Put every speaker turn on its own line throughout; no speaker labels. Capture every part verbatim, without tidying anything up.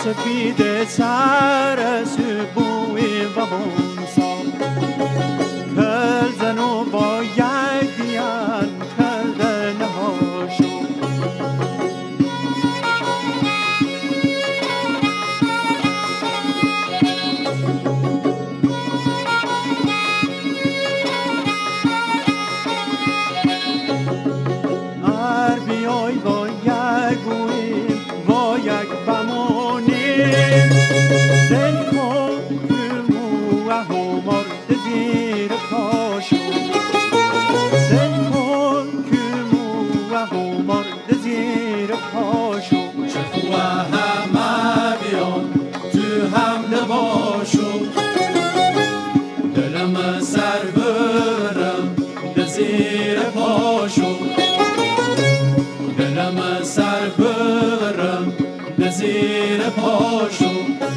سپید سر سبوی و بونسا کل زنو با یک دیان کردن هاشو ار بیای با یک گویم با یک بمونیم دل کن کمو و همار زیر پاشو دل کن کمو و همار زیر پاشو
چه و همه بیان تو هم نباشو دلم سر برم زیر پاشو دلم سر برم زیر پاشو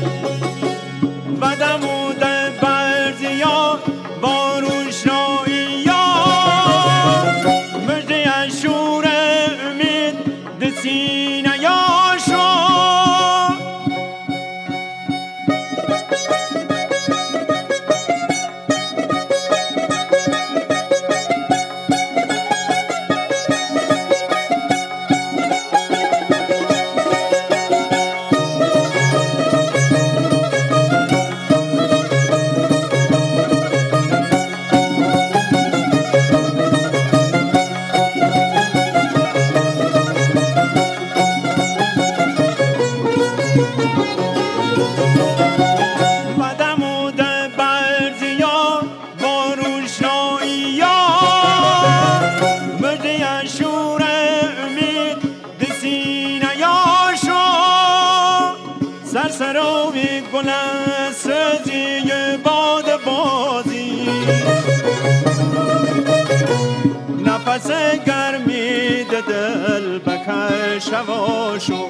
و دمود برزیا با روشنایی مجده اشور امید ده سینه یاشو سرسراوی گل سزی باد بازی نفس گرمی دل بکش هواشو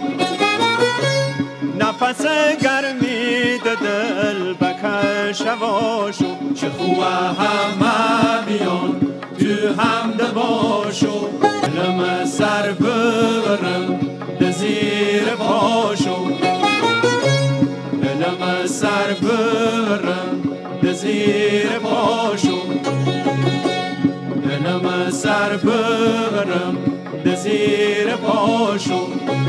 نفس گرمی دل بکش هواشو
چه خواه همه بیان تو هم دباشو دلم سر برم زیر پاشو دلم سر برم زیر پاشو دلم سر برم زیر پاشو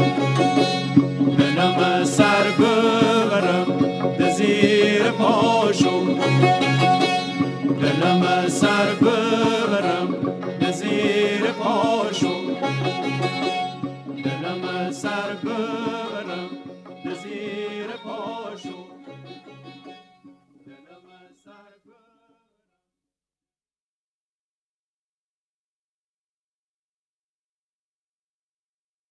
دلم سر برم زیر پاشو دلم سر برم